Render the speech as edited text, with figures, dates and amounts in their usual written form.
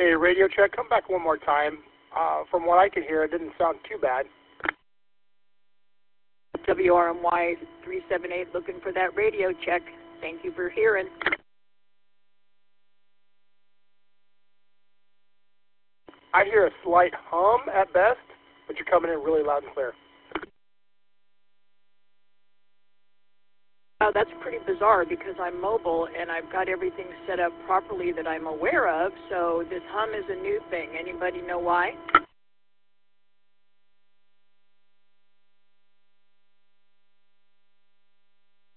Hey, radio check, come back one more time. From what I could hear, it didn't sound too bad. WRMY 378 looking for that radio check. Thank you for hearing. I hear a slight hum at best, but you're coming in really loud and clear. That's pretty bizarre because I'm mobile and I've got everything set up properly that I'm aware of, so this hum is a new thing. Anybody know why?